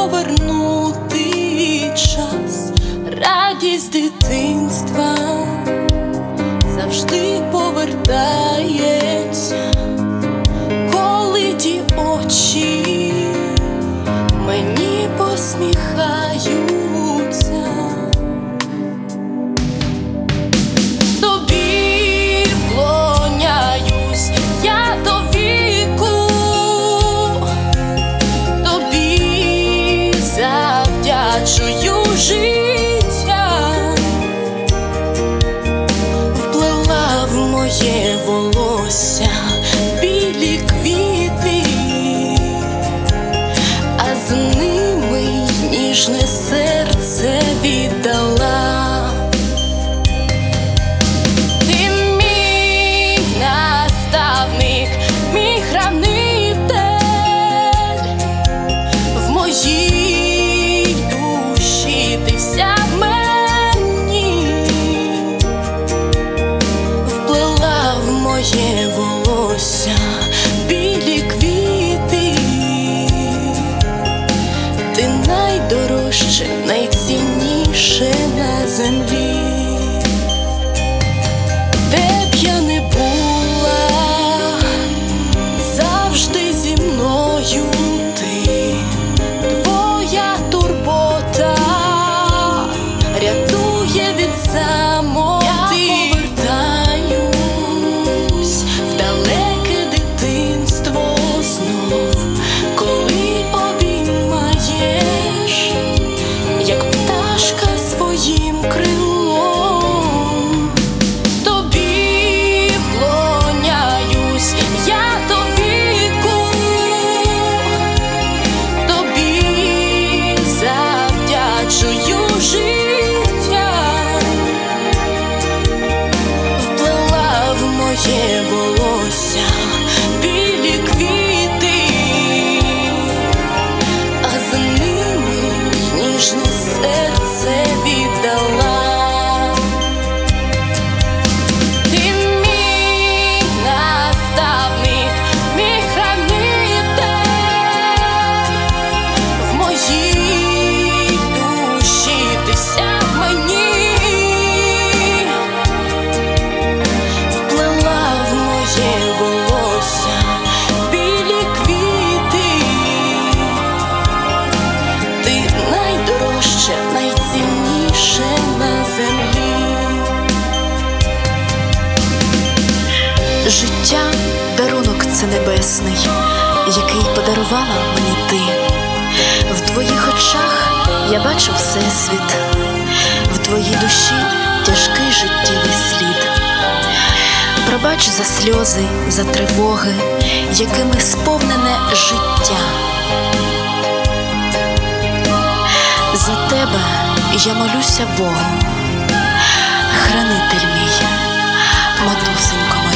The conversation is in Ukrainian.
повернути час, радість дитинства завжди повертається, коли ті очі мені посміхаються. Тобі вклоняюсь я до віку, тобі завдячую життя, вплела в моє волосся білі квіти, а з ними ніжне серце віддала. Ти мій наставник, мій хранитель, в моїй душі ти вся в мені, вплела в моє волосся білі квіти. Ти найдорожче, найцінніше на землі. Де б я не була, завжди зі мною ти. Твоя турбота рятує від самоти. Я повертаюсь в далеке дитинство знов, коли обіймаєш, як пташка своїм крилом. Тобі вклоняюсь я до віку, тобі завдячую життя, вплела в моє волосся білі квіти, а з ними ніжне серце віддала. Ти мій наставник, мій хранитель, в моїй душі ти вся в мені, вплела в моє волосся білі квіти. Ти найдорожче, найцінніше на землі. Життя – дарунок це небесний, який подарувала мені ти. В твоїх очах я бачу всесвіт, в твоїй душі тяжкий життєвий слід. Пробач за сльози, за тривоги, якими сповнене життя. За тебе я молюся Богу, хранитель мій, матусенько моя.